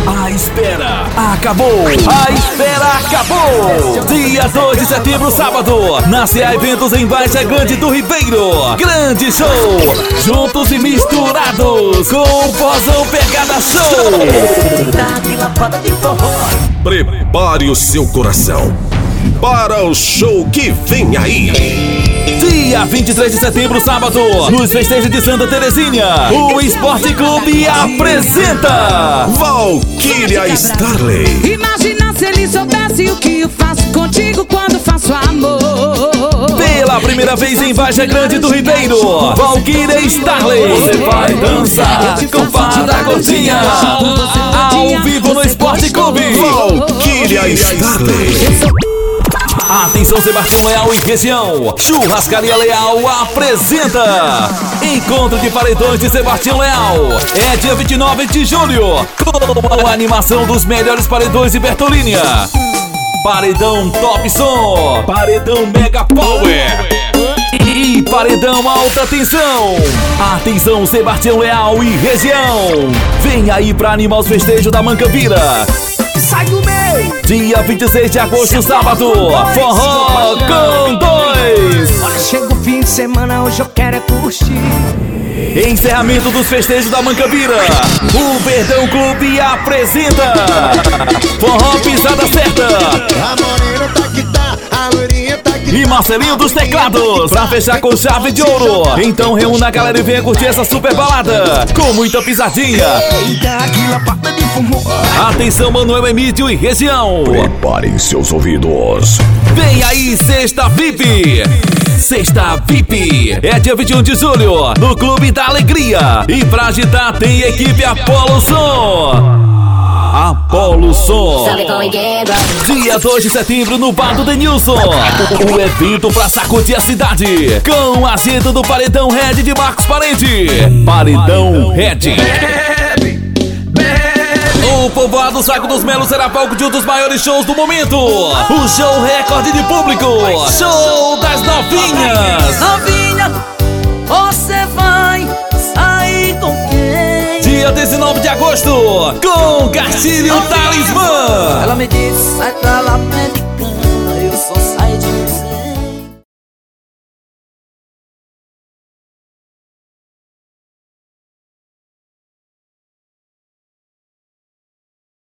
A espera acabou! A espera acabou! Dia 2 de setembro, sábado, na CA Eventos em Baixa Grande do Ribeiro. Grande show! Juntos e misturados com o Vozão Pegada Show! Prepare o seu coração para o show que vem aí. Dia 23 de setembro, sábado, nos festejos de Santa Terezinha, o Esporte Clube apresenta Valquíria Starley. Imagina se ele soubesse o que eu faço contigo quando faço amor. Pela primeira vez em Vargem Grande do Ribeiro, Valquíria Starley. Você vai dançar com Fada Gordinha, ao vivo no Esporte Clube. Valquíria Starley. Atenção, Sebastião Leal e região. Churrascaria Leal apresenta Encontro de Paredões de Sebastião Leal. É dia 29 de julho, com a animação dos melhores paredões de Bertolínia. Paredão Top Som, Paredão Mega Power e Paredão Alta Tensão. Atenção, Sebastião Leal e região. Vem aí pra animar os festejos da Mancambira. Sai do meio! Dia 26 de agosto, sábado, Forró com dois. Olha, chega o fim de semana, hoje eu quero é curtir. Encerramento dos festejos da Mancambira. O Verdão Clube apresenta Forró Pisada Certa. A morena tá que tá, a loirinha tá que tá. E Marcelinho dos Teclados, pra fechar com chave de ouro. Então reúna a galera e venha curtir essa super balada com muita pisadinha. Eita, aquela pata de fumo. Atenção, Manuel Emílio e região. Preparem seus ouvidos. Vem aí, Sexta VIP. Sexta VIP é dia 21 de julho, no Clube da Alegria. E pra agitar tem equipe Apolo Som. Apolo Som. Dia 2 de setembro no Bar do Denilson. O evento pra sacudir a cidade, com a agenda do Paredão Red de Marcos Parente. Paredão Red. O povoado Saco dos Melos será palco de um dos maiores shows do momento. O show recorde de público. Show das novinhas. Novinha, você vai sair com quem? Dia 19 de agosto, com Castilho Talismã. Ela me disse, sai pra lá,